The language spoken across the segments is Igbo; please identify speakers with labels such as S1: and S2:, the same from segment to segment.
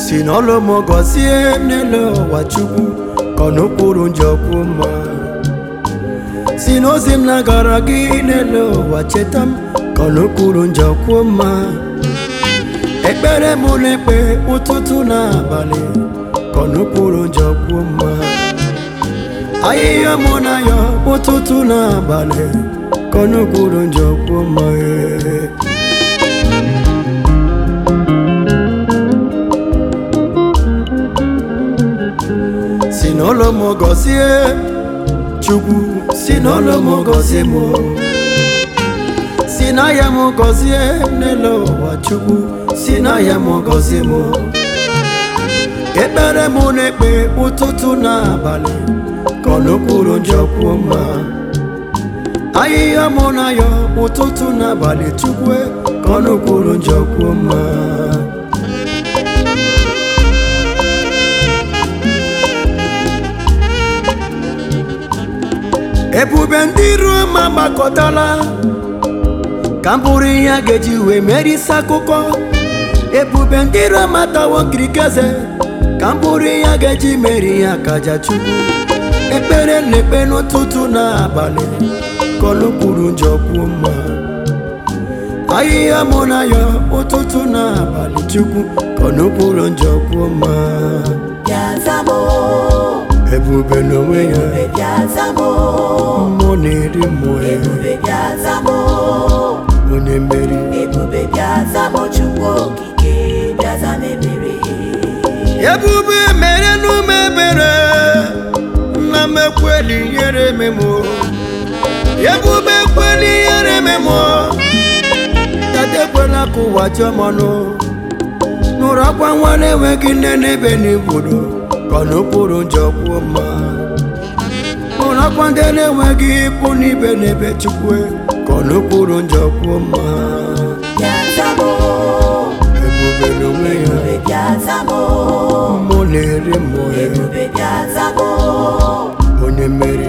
S1: si n'ọlụ m gọzie n'elu ụwa Chukwu ka ọ n'okpuru njọkwu mma si n'ozi m na-agara gị n'elu ụwa cheta m ka ọ n'okpuru njọkwu mma ekpere m na-ekpe ụtụtụ na abalị ka ọ n'okpuru njọkwu mma ahịhịa mụ na ya ụtụtụ na abalị ka ọ n'okpuru njọkwu mma si n'ụlọ m gọzie Chukwu si n'ụlọ m gọzie m si n'ahịa m gọzie n'elu ụwa Chukwu si n'ahịa m gọzie m ekpere m na-ekpe ụtụtụ na abalị ka ọ n'okpuru njọkwu mma ahịhịa mụ na ya ụtụtụ na abalị Chukwu ka ọ n'okpuru njọkwu mma ebube ndị iro ma gbakọtala ka m bụrụ ihe a ga-eji wee merisi akụkọ ebube ndị iro amatawo nkirikeze ka m bụrụ ihe a ga-eji meri ihe akaja Chukwu ekpere na-ekpe n'ụtụtụ na abalị ka ọ n'okpuru njọkwu mma ahịhịa mụ na ya ụtụtụ na abalị Chukwu ka ọ n'okpuru njọkwu mma ebube n'onwe ya mmụọ na-eri mmụọ onye mmeri ebube mere n'ume ebere nna m ekweli ihere ememo ebube ekweli ihere ememo dada ekwela ka ụwa chọmanụ nụrụ akwa nwa na-enweghị nne n'ebe n'igbodo ka ọ n'okpuru njọkwu mma nụrụ akwa ndị na-enweghị ikwu n'ibe n'ebe Chukwu ka ọ n'okpuru njọkwu mma ebube n'onwe ya mmụọ na-eri mmụọ onye mmeri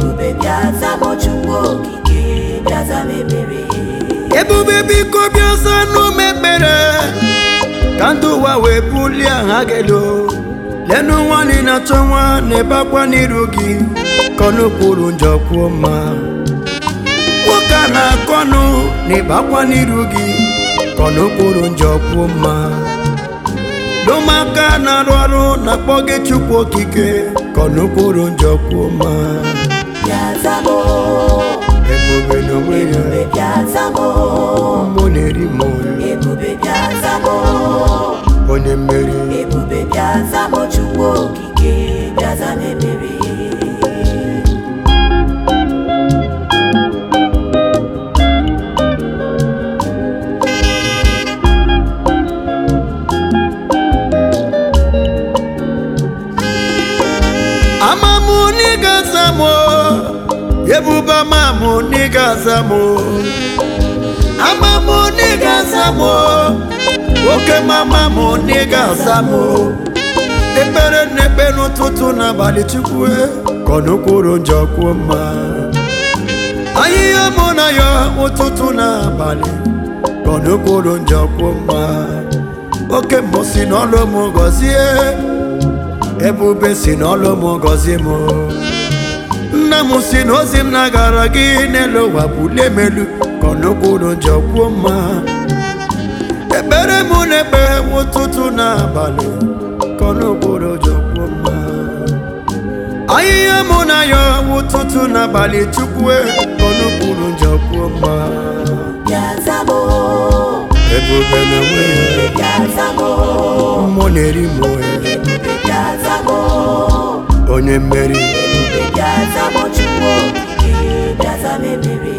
S1: ebube biko bịa za n'ume ekpere ka ndị ụwa wee bulie aha gị elu lenu nwanyị na-achọ nwa na-ebe akwa n'iru gị ka ọ n'okpuru njọkwu mma nwoke a na-akọnụ na-ebe akwa n'iru gị ka ọ n'okpuru njọkwu mma n'ụmụaka na-arụ ọrụ na-akpọ gị Chukwu okike ka ọ n'okpuru njọkwu mma ebube n'onwe ya mmụọ na-eri mmụọ onye mmeri amamu n'igazamo ebube amamu n'igazamo amamu n'igazamo oke mamamu n'igazamo ekpere na-ekpe n'ụtụtụ n'abalị Chukwu ka ọ n'okpuru njọkwu mma ahịhịa mụ na ya ụtụtụ n'abalị ka ọ n'okpuru njọkwu mma oke mbụ si n'ọlụ m gọzie ebube si n'ọlụ m gọzie m nna m si n'ozi m na-agara gị n'elu ụwa bulie m elu ka ọ n'okpuru njọkwu mma ekpere m na-ekpe ụtụtụ na abalị ka ọ n'okpuru njọkwu mma ahịhịa mụ na ya ụtụtụ na abalị Chukwu ka ọ n'okpuru njọkwu mma ebube n'onwe ya mmụọ na-eri mmụọ onye mmeri